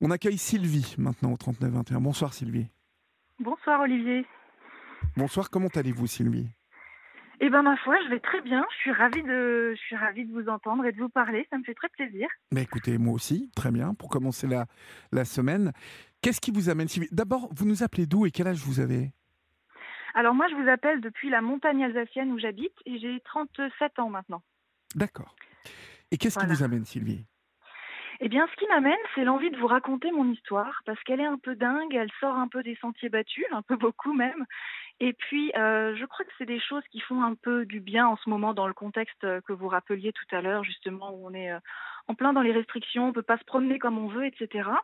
On accueille Sylvie maintenant au 39 21. Bonsoir Sylvie. Bonsoir Olivier. Bonsoir, comment allez-vous Sylvie? Eh ben ma foi, je vais très bien. Je suis ravie de vous entendre et de vous parler. Ça me fait très plaisir. Écoutez, moi aussi, très bien, pour commencer la semaine. Qu'est-ce qui vous amène Sylvie? D'abord, vous nous appelez d'où et quel âge vous avez? Alors moi, je vous appelle depuis la montagne alsacienne où j'habite et j'ai 37 ans maintenant. D'accord. Et qu'est-ce qui Voilà. vous amène Sylvie? Eh bien, ce qui m'amène, c'est l'envie de vous raconter mon histoire parce qu'elle est un peu dingue. Elle sort un peu des sentiers battus, un peu beaucoup même. Et puis, je crois que c'est des choses qui font un peu du bien en ce moment dans le contexte que vous rappeliez tout à l'heure, justement, où on est en plein dans les restrictions, on peut pas se promener comme on veut, etc.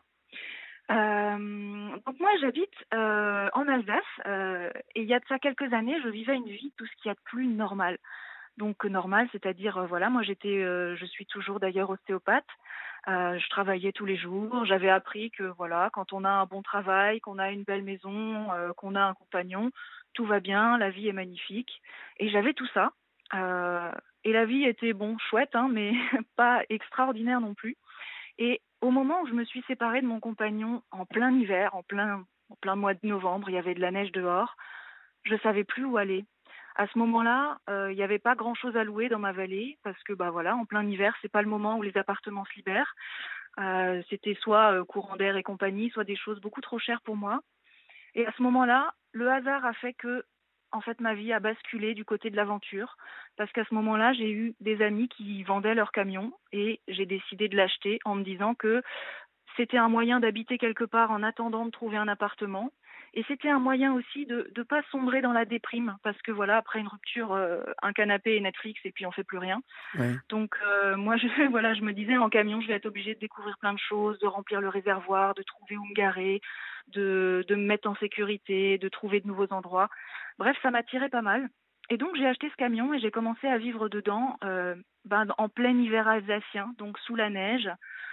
Donc moi j'habite, en Alsace, et il y a de ça quelques années, je vivais une vie tout ce qu'il y a de plus normal. Donc normal, c'est-à-dire, voilà, moi je suis toujours d'ailleurs ostéopathe, je travaillais tous les jours. J'avais appris que voilà, quand on a un bon travail, qu'on a une belle maison, qu'on a un compagnon, tout va bien, la vie est magnifique et j'avais tout ça, heu et la vie était bon, chouette, hein, mais pas extraordinaire non plus. Et au moment où je me suis séparée de mon compagnon en plein hiver, en plein mois de novembre, il y avait de la neige dehors, je savais plus où aller. À ce moment-là, il y avait pas grand-chose à louer dans ma vallée parce que, bah, voilà, en plein hiver, c'est pas le moment où les appartements se libèrent. C'était soit, courant d'air et compagnie, soit des choses beaucoup trop chères pour moi. Et à ce moment-là, le hasard a fait que, en fait, ma vie a basculé du côté de l'aventure. Parce qu'à ce moment-là, j'ai eu des amis qui vendaient leur camion et j'ai décidé de l'acheter en me disant que c'était un moyen d'habiter quelque part en attendant de trouver un appartement. Et c'était un moyen aussi de ne pas sombrer dans la déprime. Parce que voilà, après une rupture, un canapé et Netflix et puis on fait plus rien. Oui. Donc moi, voilà, je me disais en camion, je vais être obligée de découvrir plein de choses, de remplir le réservoir, de trouver où me garer, de me mettre en sécurité, de trouver de nouveaux endroits. Bref, ça m'attirait pas mal. Et donc j'ai acheté ce camion et j'ai commencé à vivre dedans, en plein hiver alsacien, donc sous la neige.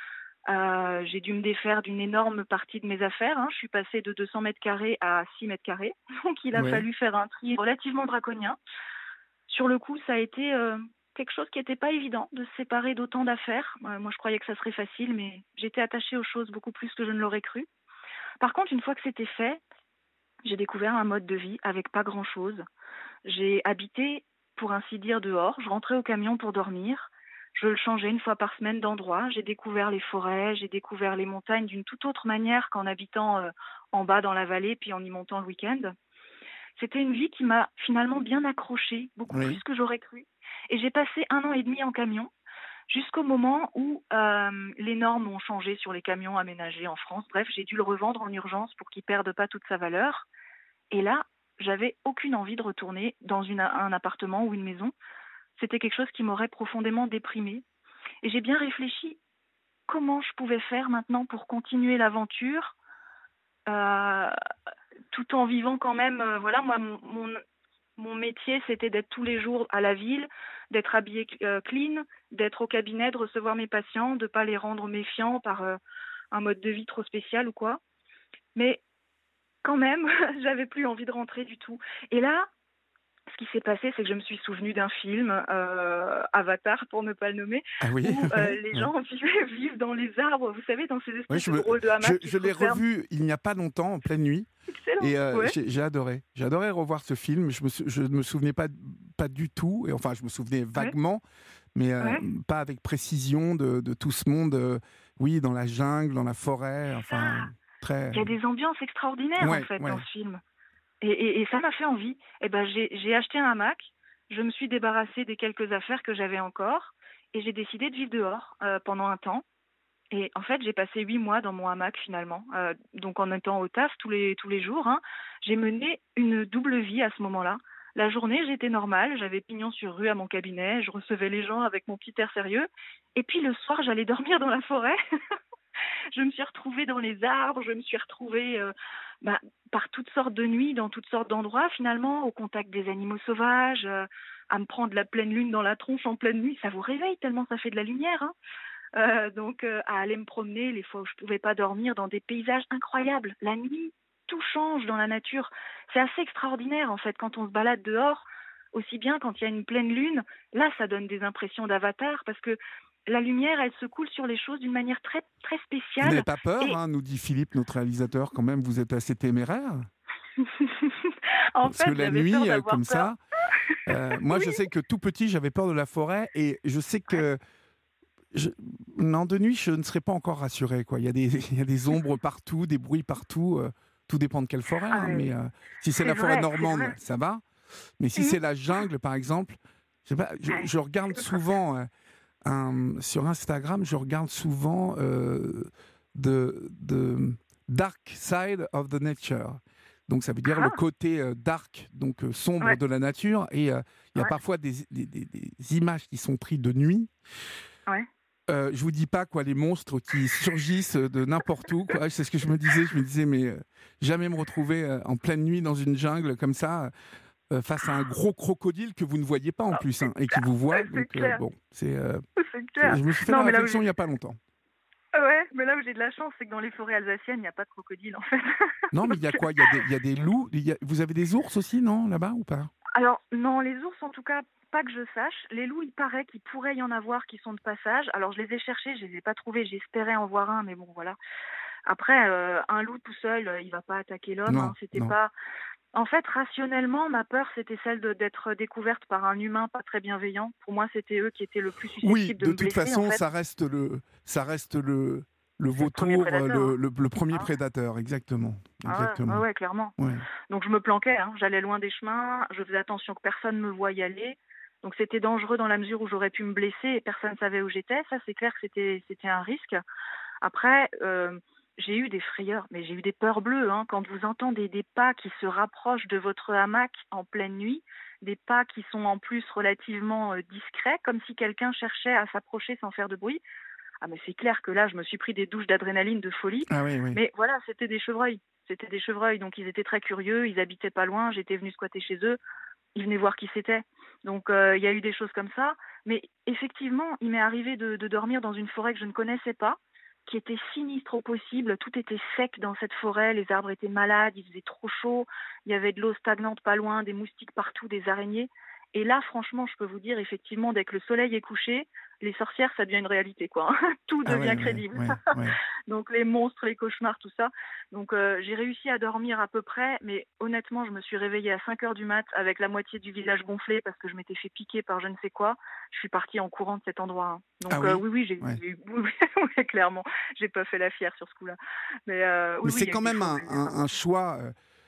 J'ai dû me défaire d'une énorme partie de mes affaires, hein. Je suis passée de 200 mètres carrés à 6 mètres carrés, donc il a Oui. fallu faire un tri relativement draconien. Sur le coup, ça a été, quelque chose qui était pas évident de se séparer d'autant d'affaires. Moi, je croyais que ça serait facile, mais j'étais attachée aux choses beaucoup plus que je ne l'aurais cru. Par contre, une fois que c'était fait, j'ai découvert un mode de vie avec pas grand-chose. J'ai habité, pour ainsi dire, dehors. Je rentrais au camion pour dormir. Je le changeais une fois par semaine d'endroit. J'ai découvert les forêts, j'ai découvert les montagnes d'une toute autre manière qu'en habitant, en bas dans la vallée, puis en y montant le week-end. C'était une vie qui m'a finalement bien accrochée, beaucoup plus Oui. que j'aurais cru. Et j'ai passé 1 an et demi en camion, jusqu'au moment où les normes ont changé sur les camions aménagés en France. Bref, j'ai dû le revendre en urgence pour qu'il perde pas toute sa valeur. Et là, j'avais aucune envie de retourner dans un appartement ou une maison. C'était quelque chose qui m'aurait profondément déprimée. Et j'ai bien réfléchi comment je pouvais faire maintenant pour continuer l'aventure, euh, tout en vivant quand même. Voilà, moi, mon métier, c'était d'être tous les jours à la ville, d'être habillée clean, d'être au cabinet, de recevoir mes patients, de pas les rendre méfiants par un mode de vie trop spécial ou quoi. Mais quand même, j'avais plus envie de rentrer du tout. Et là, ce qui s'est passé, c'est que je me suis souvenue d'un film, Avatar pour ne pas le nommer, Ah oui. où Oui. les Oui. gens vivent dans les arbres, vous savez, dans ces Oui, espèces de drôles de je, hamacs qui je se l'ai referment. revu il n'y a pas longtemps, en pleine nuit. Excellent, Et ouais, j'ai adoré. J'ai adoré revoir ce film. Je ne me souvenais pas du tout. Et enfin, je me souvenais ouais, vaguement, mais ouais. pas avec précision de tout ce monde. Oui, dans la jungle, dans la forêt. C'est ça. Enfin, très. Il y a des ambiances extraordinaires en Ouais, fait dans ouais. ce film. Et ça m'a fait envie. Et ben j'ai acheté un hamac, je me suis débarrassée des quelques affaires que j'avais encore et j'ai décidé de vivre dehors, pendant un temps. Et en fait, j'ai passé 8 mois dans mon hamac finalement, donc en étant au taf tous les jours, hein. J'ai mené une double vie à ce moment-là. La journée, j'étais normale, j'avais pignon sur rue à mon cabinet, je recevais les gens avec mon petit air sérieux et puis le soir, j'allais dormir dans la forêt. Je me suis retrouvée dans les arbres, je me suis retrouvée, bah, par toutes sortes de nuits, dans toutes sortes d'endroits finalement, au contact des animaux sauvages, à me prendre la pleine lune dans la tronche en pleine nuit. Ça vous réveille tellement ça fait de la lumière, hein. Donc à aller me promener les fois où je pouvais pas dormir dans des paysages incroyables. La nuit, tout change dans la nature. C'est assez extraordinaire en fait quand on se balade dehors, aussi bien quand il y a une pleine lune. Là, ça donne des impressions d'avatar parce que la lumière, elle se coule sur les choses d'une manière très, très Vous n'avez spéciale. pas peur, Et hein, nous dit Philippe, notre réalisateur, quand même, vous êtes assez téméraire. en Parce que fait, la j'avais peur nuit, d'avoir comme peur. ça, moi je Oui, sais que tout petit, j'avais peur de la forêt et je sais ouais. que je- non, de nuit, je ne serais pas encore rassuré. Quoi. Il y a des, il y a des ombres partout, des bruits partout. Tout dépend de quelle forêt. Ah Hein, mais mais si c'est c'est la forêt vrai, c'est normande, vrai. ça va. Mais si Mmh. c'est la jungle, par exemple, je sais pas, Ouais. je regarde souvent sur Instagram, je regarde souvent de Dark Side of the Nature. Donc ça veut dire le Ah! côté dark, donc sombre Ouais, de la nature. Et il y a ouais, parfois des images qui sont prises de nuit. ouais. Je vous dis pas quoi, les monstres qui surgissent de n'importe où. Quoi. C'est ce que je me disais. Je me disais, mais jamais me retrouver en pleine nuit dans une jungle comme ça, face à un gros crocodile que vous ne voyez pas en Ah, plus c'est hein, et qui clair, vous voit. c'est Donc clair, bon, c'est clair. je me suis fait Non, la mais là où réflexion j'ai il y a pas longtemps. ouais, mais là où j'ai de la chance, c'est que dans les forêts alsaciennes, il y a pas de crocodile, en fait. Non, mais il y a Donc quoi il y a des loups. Vous avez des ours aussi, non, là-bas ou pas? alors non, les ours, en tout cas, pas que je sache. Les loups, il paraît qu'il pourrait y en avoir qui sont de passage. Alors je les ai cherchés, je les ai pas trouvés. J'espérais en voir un, mais bon, voilà. Après, un loup tout seul, il va pas attaquer l'homme, Non, hein. C'était non. pas en fait, rationnellement, ma peur, c'était celle d'être découverte par un humain pas très bienveillant. Pour moi, c'était eux qui étaient le plus Oui, susceptibles de de me toute blesser, en façon, fait. ça reste le C'est le premier vautour, prédateur, hein. le premier Ah ouais. prédateur, exactement, Ah ouais, ouais, exactement. ouais, clairement. Ouais. Donc je me planquais, hein. J'allais loin des chemins, je faisais attention que personne me voie y aller. Donc c'était dangereux dans la mesure où j'aurais pu me blesser et personne ne savait où j'étais. Ça, c'est clair que c'était un risque. Après, j'ai eu des frayeurs, mais j'ai eu des peurs bleues, hein. Quand vous entendez des pas qui se rapprochent de votre hamac en pleine nuit, des pas qui sont en plus relativement discrets, comme si quelqu'un cherchait à s'approcher sans faire de bruit. Ah mais c'est clair que là, je me suis pris des douches d'adrénaline de folie. Ah oui, oui. Mais voilà, c'était des chevreuils. C'était des chevreuils, donc ils étaient très curieux, ils habitaient pas loin, j'étais venue squatter chez eux, ils venaient voir qui c'était. Donc il y a eu des choses comme ça. Mais effectivement, il m'est arrivé de dormir dans une forêt que je ne connaissais pas, qui était sinistre au possible. Tout était sec dans cette forêt, les arbres étaient malades, il faisait trop chaud, il y avait de l'eau stagnante pas loin, des moustiques partout, des araignées. Et là, franchement, je peux vous dire, effectivement, dès que le soleil est couché, les sorcières, ça devient une réalité, quoi. Tout Ah devient ouais, ouais, crédible. ouais, ouais. Donc les monstres, les cauchemars, tout ça. Donc j'ai réussi à dormir à peu près, mais honnêtement, je me suis réveillée à 5 heures du mat avec la moitié du visage gonflé parce que je m'étais fait piquer par je ne sais quoi. Je suis partie en courant de cet endroit, hein. Ah Donc oui? oui, oui, Ouais. oui, oui, ouais, clairement, j'ai pas fait la fière sur ce coup-là. Mais Mais oui, oui, c'est il y a eu quand des même fois où j'ai eu vraiment un peur. choix,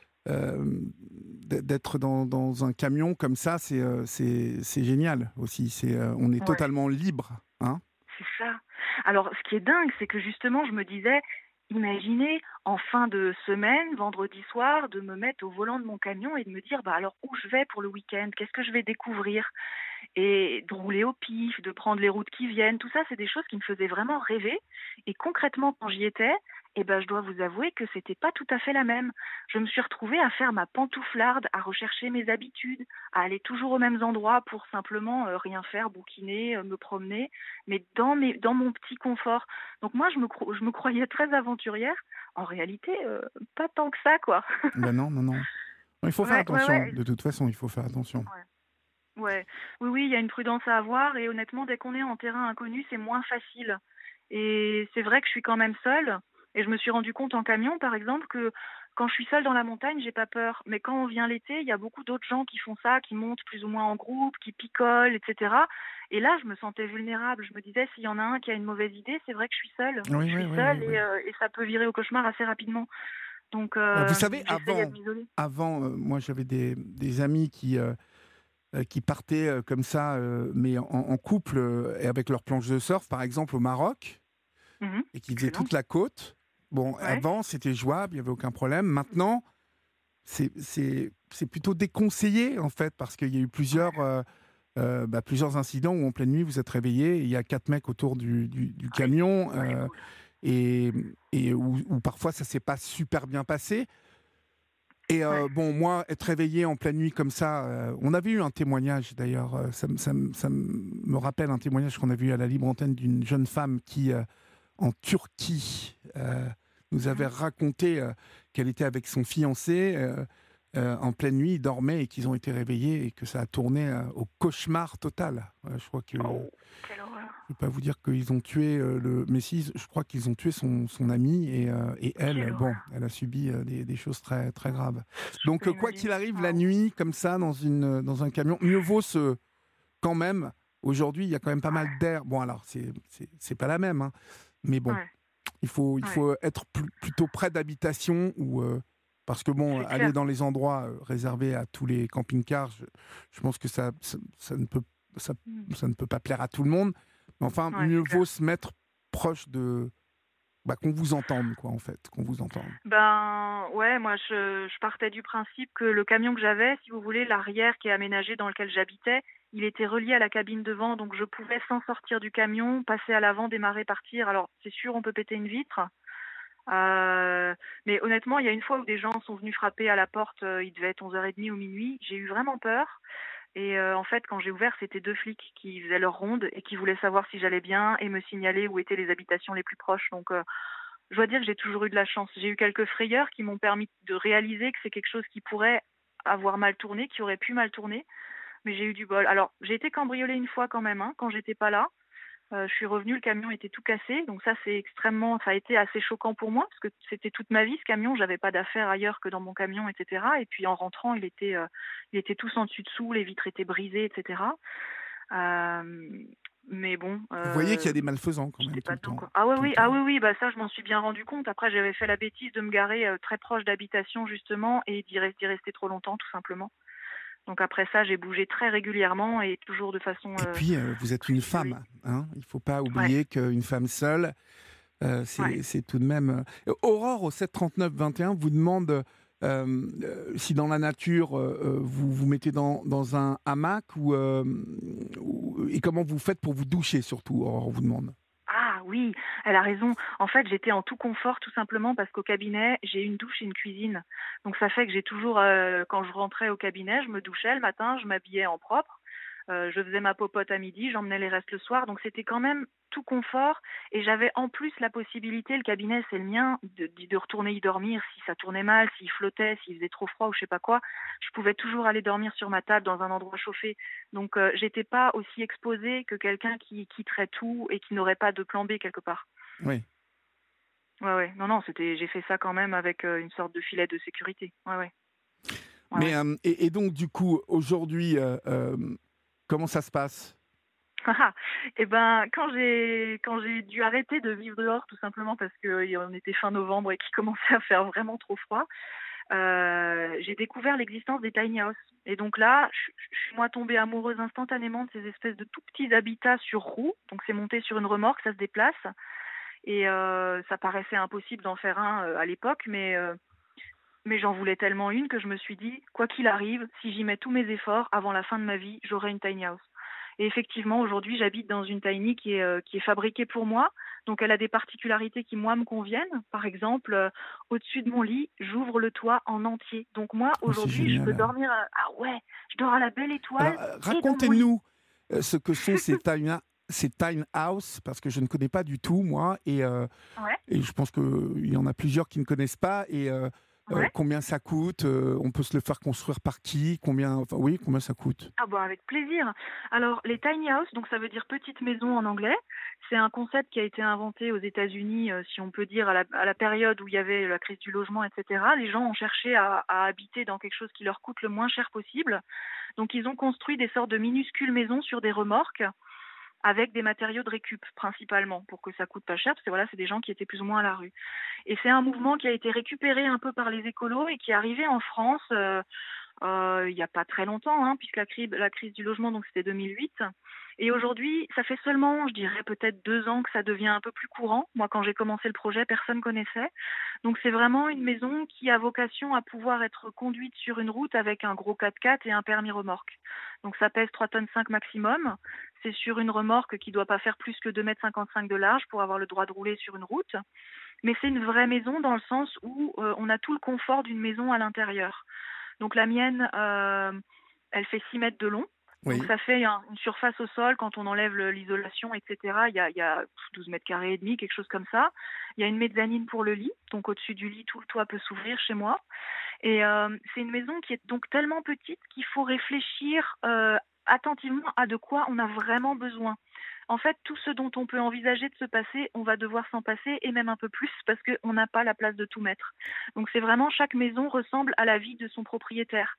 d'être dans un camion comme ça, c'est génial aussi. On est Ouais. totalement libre, hein? C'est ça. Alors, ce qui est dingue, c'est que justement, je me disais, imaginez en fin de semaine, vendredi soir, de me mettre au volant de mon camion et de me dire, bah alors où je vais pour le week-end, qu'est-ce que je vais découvrir, et de rouler au pif, de prendre les routes qui viennent, tout ça, c'est des choses qui me faisaient vraiment rêver. Et concrètement, quand j'y étais, eh ben, je dois vous avouer que c'était pas tout à fait la même. Je me suis retrouvée à faire ma pantouflarde, à rechercher mes habitudes, à aller toujours aux mêmes endroits pour simplement rien faire, bouquiner, me promener, mais dans mon petit confort. Donc moi, je me croyais très aventurière. En réalité, pas tant que ça, quoi. Ben non, non, non. Non, il faut faire Ouais, ouais, attention. ouais. De toute façon, il faut faire attention. Ouais. Oui, oui, il y a une prudence à avoir et honnêtement, dès qu'on est en terrain inconnu, c'est moins facile. Et c'est vrai que je suis quand même seule et je me suis rendu compte en camion, par exemple, que quand je suis seule dans la montagne, j'ai pas peur. Mais quand on vient l'été, il y a beaucoup d'autres gens qui font ça, qui montent plus ou moins en groupe, qui picolent, etc. Et là, je me sentais vulnérable. Je me disais, s'il y en a un qui a une mauvaise idée, c'est vrai que je suis seule. Oui, Je oui, suis oui, oui, seule oui. et ça peut virer au cauchemar assez rapidement. Donc, Vous savez, j'essayais de m'isoler. moi, j'avais des amis qui partaient comme ça, mais en couple et avec leur planche de surf, par exemple, au Maroc, Mhm. et qui faisaient Excellent. toute la côte. Bon, Ouais. avant, c'était jouable, il n'y avait aucun problème. Maintenant, c'est plutôt déconseillé, en fait, parce qu'il y a eu plusieurs incidents où, en pleine nuit, vous êtes réveillé, et il y a 4 mecs autour du Aïe, camion, c'est pas cool. et, et où parfois, ça ne s'est pas super bien passé. Et Ouais. bon, moi, être réveillé en pleine nuit comme ça, on avait eu un témoignage d'ailleurs, ça me rappelle un témoignage qu'on a vu à la libre antenne d'une jeune femme qui, en Turquie, nous avait Mhm. raconté qu'elle était avec son fiancé en pleine nuit, ils dormaient et qu'ils ont été réveillés et que ça a tourné au cauchemar total. Je crois que... Oh, quelle horreur. Je ne vais pas vous dire qu'ils ont tué le Messi, je crois qu'ils ont tué son ami et elle, Quelle bon, horreur. elle a subi des choses très, très graves. Je Donc, peux quoi qu'il imaginer. arrive, la Waouh. nuit, comme ça, dans un camion, mieux vaut quand même, aujourd'hui, il y a quand même pas mal d'air. Bon, alors, c'est pas la même, hein, mais bon, Ouais, ouais, il faut être plutôt près d'habitations ou. Parce que bon, c'est aller clair. dans les endroits réservés à tous les camping-cars, je pense que ça ne peut, ça, Mm. ça ne peut pas plaire à tout le monde. Mais enfin, Ouais, mieux c'est vaut clair. se mettre proche qu'on vous entende, quoi, en fait, qu'on vous entende. Ben, ouais, moi, je partais du principe que le camion que j'avais, si vous voulez, l'arrière qui est aménagé dans lequel j'habitais, il était relié à la cabine devant, donc je pouvais, sans sortir du camion, passer à l'avant, démarrer, partir. Alors, c'est sûr, on peut péter une vitre. Mais honnêtement, il y a une fois où des gens sont venus frapper à la porte, il devait être 11h30 ou minuit. J'ai eu vraiment peur et en fait, quand j'ai ouvert, c'était 2 flics qui faisaient leur ronde et qui voulaient savoir si j'allais bien et me signaler où étaient les habitations les plus proches. Donc je dois dire que j'ai toujours eu de la chance. J'ai eu quelques frayeurs qui m'ont permis de réaliser que c'est quelque chose qui pourrait avoir mal tourné, qui aurait pu mal tourner, mais j'ai eu du bol. Alors, j'ai été cambriolée une fois quand même, hein, quand j'étais pas là. Je suis revenue, le camion était tout cassé, donc ça a été assez choquant pour moi parce que c'était toute ma vie ce camion, j'avais pas d'affaires ailleurs que dans mon camion, et cetera. Et puis en rentrant, il était tout en dessus dessous, les vitres étaient brisées, et cetera. Mais bon, Vous voyez qu'il y a des malfaisants quand même j'étais tout pas le dedans, temps, quoi. Ah ouais, tout le oui, ah temps. oui, oui, bah ça je m'en suis bien rendu compte. Après, j'avais fait la bêtise de me garer très proche d'habitation justement et d'y rester trop longtemps tout simplement. Donc après ça, j'ai bougé très régulièrement et toujours de façon Et puis, vous êtes très une sécurisée. femme, hein. Il ne faut pas Ouais, oublier qu'une femme seule, ouais. c'est tout de même. Aurore, au 739-21, vous demande si dans la nature, vous vous mettez dans un hamac et comment vous faites pour vous doucher, surtout, Aurore vous demande. Ah oui, elle a raison. En fait, j'étais en tout confort tout simplement parce qu'au cabinet, j'ai une douche et une cuisine. Donc ça fait que j'ai toujours, quand je rentrais au cabinet, je me douchais le matin, je m'habillais en propre, je faisais ma popote à midi, j'emmenais les restes le soir. Donc c'était quand même tout confort et j'avais en plus la possibilité, le cabinet c'est le mien, de retourner y dormir si ça tournait mal, s'il flottait, s'il faisait trop froid ou je sais pas quoi. Je pouvais toujours aller dormir sur ma table dans un endroit chauffé. Donc, j'étais pas aussi exposée que quelqu'un qui quitterait tout et qui n'aurait pas de plan B quelque part. Oui. Ouais, ouais. Non, non, j'ai fait ça quand même avec une sorte de filet de sécurité. Ouais, ouais. Ouais, Mais, ouais. et donc, du coup, aujourd'hui, comment ça se passe? Et ben, quand j'ai dû arrêter de vivre dehors, tout simplement parce que on était fin novembre et qu'il commençait à faire vraiment trop froid, j'ai découvert l'existence des tiny houses. Et donc là, je suis moi tombée amoureuse instantanément de ces espèces de tout petits habitats sur roues. Donc c'est monté sur une remorque, ça se déplace. Et ça paraissait impossible d'en faire un, à l'époque, mais j'en voulais tellement une que je me suis dit: «Quoi qu'il arrive, si j'y mets tous mes efforts, avant la fin de ma vie, j'aurai une tiny house». Et effectivement, aujourd'hui, j'habite dans une tiny qui est fabriquée pour moi. Donc elle a des particularités qui, moi, me conviennent. Par exemple, au-dessus de mon lit, j'ouvre le toit en entier. Donc moi, Oh, c'est aujourd'hui, je peux génial. dormir, ah ouais, je dors à la belle étoile Alors, et dans mon lit. racontez-nous ce que sont ces tiny house, parce que je ne connais pas du tout, moi, Ouais, et je pense qu'il y en a plusieurs qui ne connaissent pas, et ouais. combien ça coûte, on peut se le faire construire par qui, combien ça coûte? Ah bah avec plaisir. Alors les tiny house, donc ça veut dire petite maison en anglais. C'est un concept qui a été inventé aux États-Unis, si on peut dire à la période où il y avait la crise du logement, etc. Les gens ont cherché à habiter dans quelque chose qui leur coûte le moins cher possible. Donc ils ont construit des sortes de minuscules maisons sur des remorques avec des matériaux de récup principalement pour que ça coûte pas cher parce que voilà, c'est des gens qui étaient plus ou moins à la rue. Et c'est un mouvement qui a été récupéré un peu par les écolos et qui est arrivé en France. Il y a pas très longtemps, hein, puisque la crise du logement, donc c'était 2008. Et aujourd'hui, ça fait seulement, je dirais peut-être 2 ans que ça devient un peu plus courant. Moi, quand j'ai commencé le projet, personne connaissait. Donc c'est vraiment une maison qui a vocation à pouvoir être conduite sur une route avec un gros 4x4 et un permis remorque. Donc ça pèse 3,5 tonnes maximum. C'est sur une remorque qui doit pas faire plus que 2,55 m de large pour avoir le droit de rouler sur une route. Mais c'est une vraie maison dans le sens où on a tout le confort d'une maison à l'intérieur. Donc la mienne, elle fait 6 mètres de long. Donc Oui. ça fait une surface au sol quand on enlève l'isolation, etc. Il y a 12 mètres carrés et demi, quelque chose comme ça. Il y a une mezzanine pour le lit. Donc au-dessus du lit, tout le toit peut s'ouvrir chez moi. Et c'est une maison qui est donc tellement petite qu'il faut réfléchir, attentivement à de quoi on a vraiment besoin. En fait, tout ce dont on peut envisager de se passer, on va devoir s'en passer et même un peu plus parce qu'on n'a pas la place de tout mettre. Donc c'est vraiment chaque maison ressemble à la vie de son propriétaire.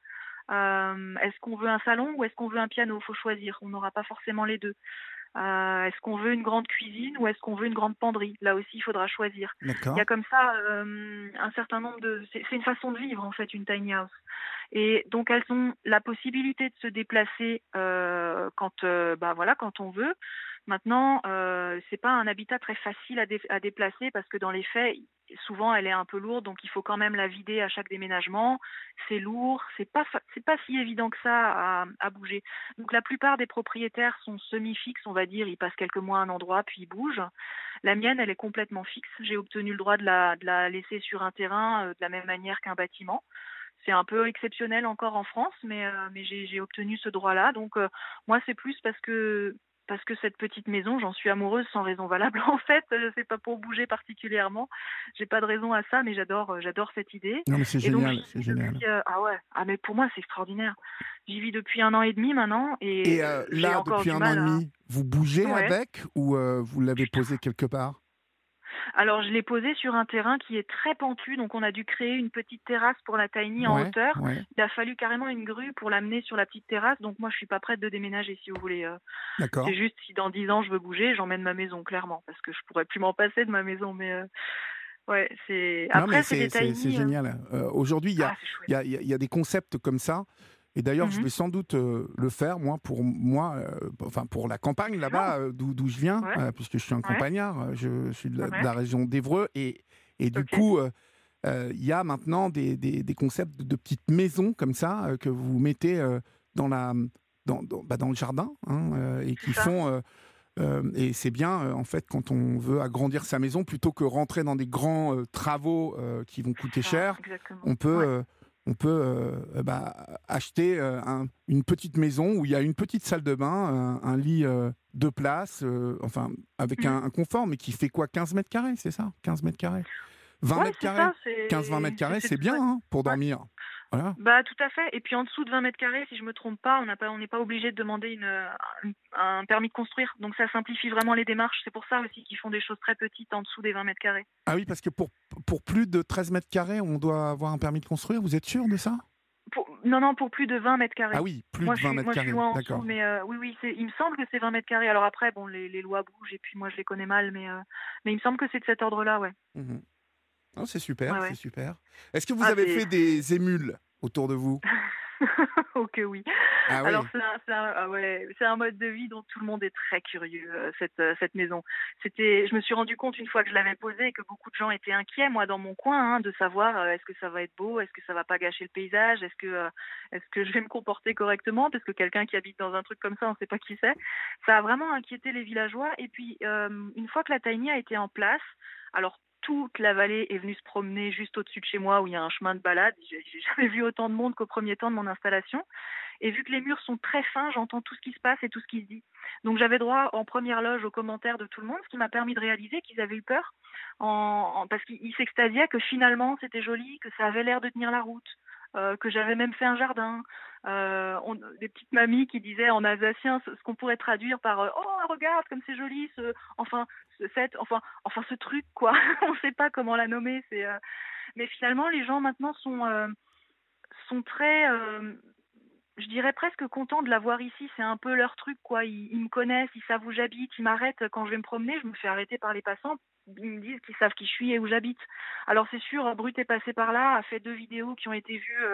Est-ce qu'on veut un salon ou est-ce qu'on veut un piano? Faut choisir, on n'aura pas forcément les 2. Est-ce qu'on veut une grande cuisine ou est-ce qu'on veut une grande penderie? Là aussi, il faudra choisir. Il y D'accord. a comme ça, un certain nombre de c'est une façon de vivre, en fait, une tiny house et donc elles ont la possibilité de se déplacer, quand, voilà, quand on veut. Maintenant, c'est pas un habitat très facile à déplacer parce que dans les faits, souvent elle est un peu lourde, donc il faut quand même la vider à chaque déménagement. C'est lourd, c'est pas si évident que ça à bouger. Donc la plupart des propriétaires sont semi-fixes, on va dire, ils passent quelques mois à un endroit puis ils bougent. La mienne, elle est complètement fixe. J'ai obtenu le droit de la laisser sur un terrain, de la même manière qu'un bâtiment. C'est un peu exceptionnel encore en France, mais j'ai obtenu ce droit-là. Donc moi, c'est plus parce que cette petite maison, j'en suis amoureuse sans raison valable en fait, c'est pas pour bouger particulièrement. J'ai pas de raison à ça, mais j'adore cette idée Non, mais c'est et donc génial, j'y c'est vis génial. depuis, ah ouais, ah mais pour moi, c'est extraordinaire. J'y vis depuis 1 an et demi maintenant et Et j'ai là, encore depuis du 1 an et mal à demi, vous bougez ouais. avec ou vous l'avez posé quelque part? Alors je l'ai posé sur un terrain qui est très pentu, donc on a dû créer une petite terrasse pour la tiny en Ouais, hauteur. ouais, Il a fallu carrément une grue pour l'amener sur la petite terrasse, donc moi je suis pas prête de déménager si vous voulez, d'accord. c'est juste si dans 10 ans je veux bouger, j'emmène ma maison clairement parce que je pourrais plus m'en passer de ma maison mais ouais, c'est Non, mais après c'est des c'est tiny, génial. Aujourd'hui, c'est chouette. il y a des concepts comme ça. Et d'ailleurs, je Mmh. vais sans doute le faire, moi, pour moi, enfin pour la campagne Excellent. là-bas, d'où je viens, Ouais, puisque je suis un ouais, campagnard, je suis de ouais, la région d'Évreux, et du OK. coup, il y a maintenant des concepts de petites maisons comme ça que vous mettez dans la dans le jardin, hein, et C'est qui ça. font et c'est bien, en fait, quand on veut agrandir sa maison, plutôt que rentrer dans des grands travaux qui vont C'est coûter ça, cher, exactement. on peut, Ouais. acheter une petite maison où il y a une petite salle de bain, un lit 2 places, enfin, avec Mmh. un confort, mais qui fait quoi, 15 mètres carrés, c'est ça? 15 mètres carrés? 20 Ouais, mètres c'est carrés? ça, 15-20 mètres c'est carrés, c'est c'est bien, ouais. hein, pour Ouais. dormir. Voilà. Bah, tout à fait et puis en dessous de 20 mètres carrés, si je me trompe pas, on n'est pas obligé de demander un permis de construire, donc ça simplifie vraiment les démarches. C'est pour ça aussi qu'ils font des choses très petites en dessous des 20 mètres carrés. Ah oui, parce que pour plus de 13 mètres carrés, on doit avoir un permis de construire, vous êtes sûr de ça? Non, non, pour plus de 20 mètres Ah carrés. oui, plus de 20 mètres Moi, je suis carrés, loin en dessous, d'accord. mais oui, oui, il me semble que c'est 20 mètres carrés. Alors après, bon, les lois bougent et puis moi, je les connais mal, mais il me semble que c'est de cet ordre-là, ouais. Mmh. Oh, c'est super, Ouais, c'est ouais. super. Est-ce que vous Ah, avez fait des émules autour de vous? Oh que oui. Ah Alors oui, ah ouais, c'est un mode de vie dont tout le monde est très curieux, cette maison. Je me suis rendu compte une fois que je l'avais posée que beaucoup de gens étaient inquiets, moi dans mon coin, hein, de savoir, est-ce que ça va être beau? Est-ce que ça va pas gâcher le paysage? Est-ce que je vais me comporter correctement? Parce que quelqu'un qui habite dans un truc comme ça, on sait pas qui c'est. Ça a vraiment inquiété les villageois et puis, une fois que la tiny a été en place, alors toute la vallée est venue se promener juste au-dessus de chez moi où il y a un chemin de balade. J'ai jamais vu autant de monde qu'au premier temps de mon installation. Et vu que les murs sont très fins, j'entends tout ce qui se passe et tout ce qui se dit. Donc j'avais droit en première loge aux commentaires de tout le monde, ce qui m'a permis de réaliser qu'ils avaient eu peur, parce qu'ils s'extasiaient que finalement c'était joli, que ça avait l'air de tenir la route, que j'avais même fait un jardin. Des petites mamies qui disaient en alsacien ce qu'on pourrait traduire par oh regarde comme c'est joli enfin ce truc quoi. On ne sait pas comment la nommer. Mais finalement les gens maintenant sont très je dirais presque contents de l'avoir ici, c'est un peu leur truc quoi. Ils me connaissent, ils savent où j'habite, ils m'arrêtent quand je vais me promener, je me fais arrêter par les passants, ils me disent qu'ils savent qui je suis et où j'habite. Alors c'est sûr, Brut est passé par là, a fait 2 vidéos qui ont été vues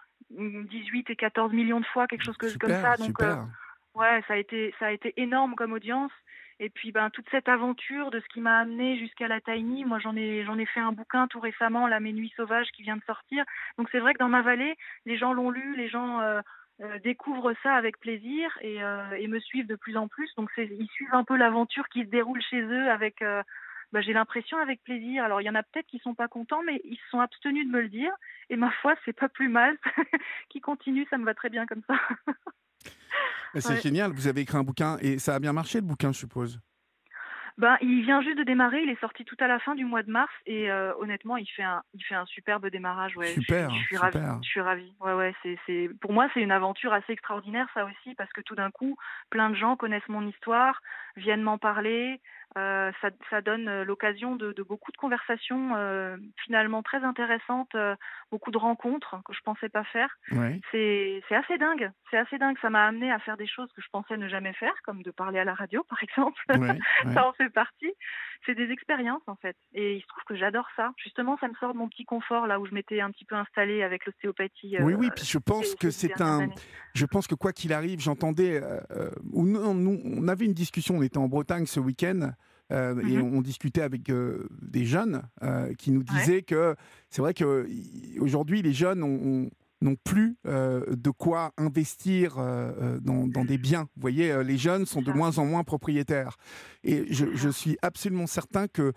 18 et 14 millions de fois, quelque chose comme super, ça. Donc super. ouais, ça a été énorme comme audience. Et puis ben toute cette aventure de ce qui m'a amené jusqu'à la Tiny, moi j'en ai fait un bouquin tout récemment, là Mes Nuits Sauvages qui vient de sortir. Donc c'est vrai que dans ma vallée, les gens l'ont lu, les gens découvrent ça avec plaisir et me suivent de plus en plus. Donc ils suivent un peu l'aventure qui se déroule chez eux avec j'ai l'impression avec plaisir. Alors il y en a peut-être qui sont pas contents, mais ils se sont abstenus de me le dire. Et ma foi, c'est pas plus mal. Qui continue, ça me va très bien comme ça. Mais c'est Ouais. génial, vous avez écrit un bouquin et ça a bien marché le bouquin, je suppose. Ben, il vient juste de démarrer, il est sorti tout à la fin du mois de mars et honnêtement, il fait un superbe démarrage, ouais. Je Super, suis ravie, super. je suis ravie. Ouais, ouais, c'est pour moi, c'est une aventure assez extraordinaire ça aussi parce que tout d'un coup, plein de gens connaissent mon histoire, viennent m'en parler, ça donne, l'occasion de beaucoup de conversations, finalement très intéressantes, beaucoup de rencontres que je pensais pas faire. Oui, C'est assez dingue, c'est assez dingue. Ça m'a amenée à faire des choses que je pensais ne jamais faire, comme de parler à la radio, par exemple. oui, Ça oui. en fait partie. C'est des expériences, en fait et il se trouve que j'adore ça. Justement, ça me sort de mon petit confort, là où je m'étais un petit peu installée avec l'ostéopathie, Oui, oui, puis je pense que ces c'est dernières un années. je pense que quoi qu'il arrive, j'entendais, ou non, nous, on avait une discussion, on était en Bretagne ce week-end, et Mmh. on discutait avec, des jeunes, qui nous Ouais, disaient que c'est vrai qu'aujourd'hui les jeunes n'ont plus, de quoi investir, dans des biens. Vous voyez, les jeunes sont c'est de ça. moins en moins propriétaires et C'est je ça. suis absolument certain que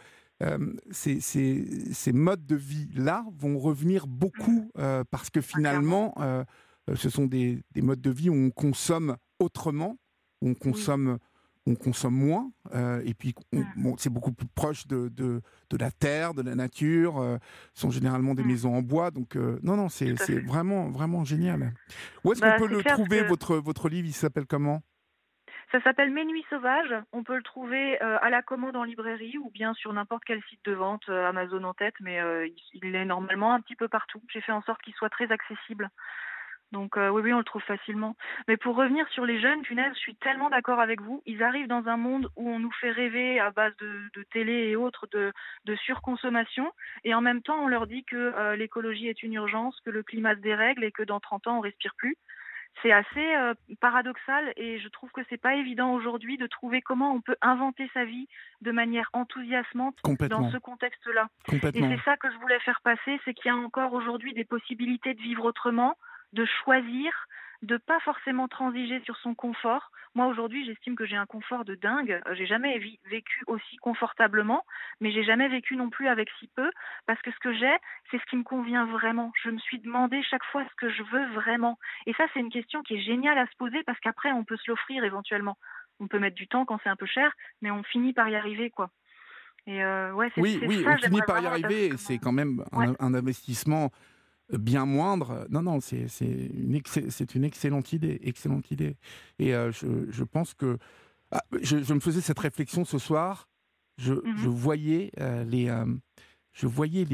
ces modes de vie-là vont revenir Mmh. beaucoup parce que Ah clairement. finalement, ce sont des modes de vie où on consomme autrement, où Oui. on consomme moins, et puis Mmh. bon, c'est beaucoup plus proche de la terre, de la nature. Ce sont généralement des Mmh. maisons en bois, donc non, non, Tout à c'est fait. vraiment, vraiment génial. Où est-ce qu'on Bah, peut c'est le clair parce trouver, que votre livre? Il s'appelle comment? ça s'appelle Mes nuits sauvages. On peut le trouver, à la commande en librairie ou bien sur n'importe quel site de vente, Amazon en tête, mais il est normalement un petit peu partout. J'ai fait en sorte qu'il soit très accessible. Donc oui, oui, on le trouve facilement. Mais pour revenir sur les jeunes, punaise, je suis tellement d'accord avec vous. Ils arrivent dans un monde où on nous fait rêver à base de télé et autres, de surconsommation et en même temps, on leur dit que, l'écologie est une urgence, que le climat se dérègle et que dans 30 ans, on respire plus. C'est assez, paradoxal et je trouve que c'est pas évident aujourd'hui de trouver comment on peut inventer sa vie de manière enthousiasmante dans Complètement, ce contexte-là. Et c'est complètement. ça que je voulais faire passer, c'est qu'il y a encore aujourd'hui des possibilités de vivre autrement, de choisir, de pas forcément transiger sur son confort. Moi aujourd'hui, j'estime que j'ai un confort de dingue. J'ai jamais vécu aussi confortablement, mais j'ai jamais vécu non plus avec si peu parce que ce que j'ai, c'est ce qui me convient vraiment. Je me suis demandé chaque fois ce que je veux vraiment. Et ça, c'est une question qui est géniale à se poser parce qu'après, on peut se l'offrir éventuellement. On peut mettre du temps quand c'est un peu cher, mais on finit par y arriver, quoi. Et ouais, Oui, c'est oui, on ça, finit j'aimerais par y vraiment passer arriver et comme c'est quand même ouais. un investissement bien moindre. Non, non, c'est une excellente idée, excellente idée. Et je pense que je me faisais cette réflexion ce soir. Je Mmh. voyais je voyais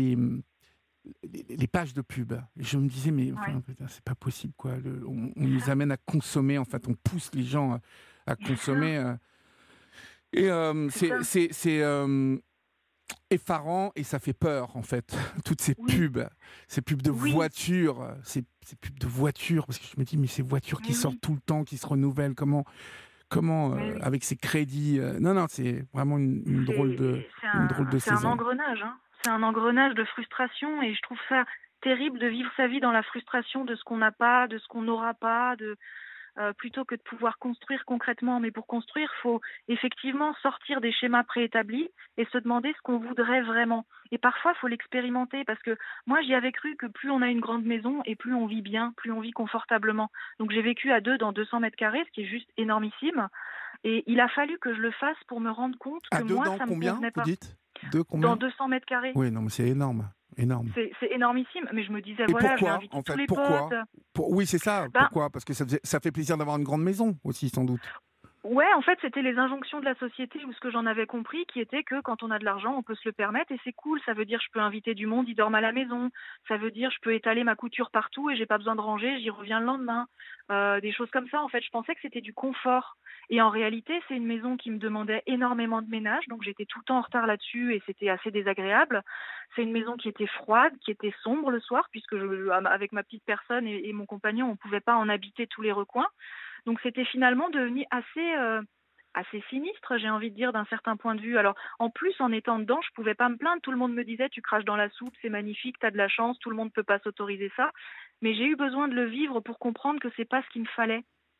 les pages de pub. Et je me disais mais Ouais. enfin putain, c'est pas possible quoi. On nous amène à consommer. En fait, on pousse les gens à C'est ça, consommer. Et c'est ça. c'est effarant et ça fait peur en fait. Toutes Oui, ces pubs de oui, voitures, ces pubs de voitures, parce que je me dis mais ces voitures qui mais sortent oui, tout le temps, qui se renouvellent, comment mais oui. avec ces crédits, non non c'est vraiment une drôle de C'est un saison. engrenage, hein. C'est un engrenage de frustration et je trouve ça terrible de vivre sa vie dans la frustration de ce qu'on n'a pas, de ce qu'on n'aura pas, plutôt que de pouvoir construire concrètement. Mais pour construire, il faut effectivement sortir des schémas préétablis et se demander ce qu'on voudrait vraiment. Et parfois, il faut l'expérimenter parce que moi, j'y avais cru que plus on a une grande maison et plus on vit bien, plus on vit confortablement. Donc j'ai vécu à deux dans 200 mètres carrés, ce qui est juste énormissime. Et il a fallu que je le fasse pour me rendre compte À que deux moi, dents ça me combien convenait vous pas. dites? Deux Dans combien? 200 mètres carrés, Oui non mais c'est énorme, énorme. c'est énormissime. Mais je me disais, Et voilà, je vais pourquoi inviter en tous fait? les potes. Pourquoi? Oui c'est ça, Ben, pourquoi? Parce que ça fait plaisir d'avoir une grande maison aussi sans doute. ouais, en fait, c'était les injonctions de la société ou ce que j'en avais compris qui était que quand on a de l'argent, on peut se le permettre et c'est cool. Ça veut dire je peux inviter du monde, ils dorment à la maison. Ça veut dire je peux étaler ma couture partout et j'ai pas besoin de ranger, j'y reviens le lendemain. Des choses comme ça, en fait. Je pensais que c'était du confort. Et en réalité, c'est une maison qui me demandait énormément de ménage, donc j'étais tout le temps en retard là-dessus et c'était assez désagréable. C'est une maison qui était froide, qui était sombre le soir, puisque avec ma petite personne et mon compagnon, on pouvait pas en habiter tous les recoins. Donc c'était finalement devenu assez sinistre, j'ai envie de dire, d'un certain point de vue. Alors, en plus, en étant dedans, je pouvais pas me plaindre. Tout le monde me disait: «Tu craches dans la soupe, c'est magnifique, tu as de la chance, tout le monde peut pas s'autoriser ça». Mais j'ai eu besoin de le vivre pour comprendre que c'est pas ce qu'il me fallait.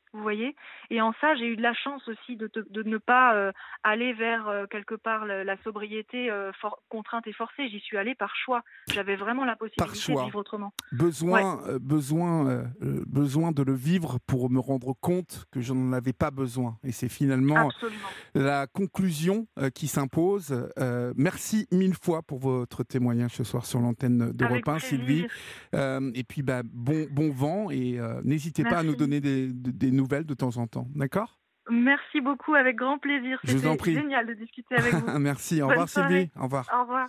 Vous voyez? Et en ça, j'ai eu de la chance aussi de ne pas, aller vers, quelque part la sobriété, contrainte et forcée. J'y suis allée par choix. J'avais vraiment la Par possibilité de choix. vivre autrement. Ouais, Besoin de le vivre pour me rendre compte que je n'en avais pas besoin. Et c'est finalement absolument. la conclusion qui s'impose. Merci mille fois pour votre témoignage ce soir sur l'antenne Avec d'Europe 1, Sylvie. plaisir. Et puis, bon vent et n'hésitez pas à nous Merci. donner des nouvelles de temps en temps. D'accord? Merci beaucoup, avec grand plaisir. Je vous en C'était prie. génial de discuter avec vous. Merci. Au Bonne revoir, soirée. Sylvie. Au revoir. Au revoir.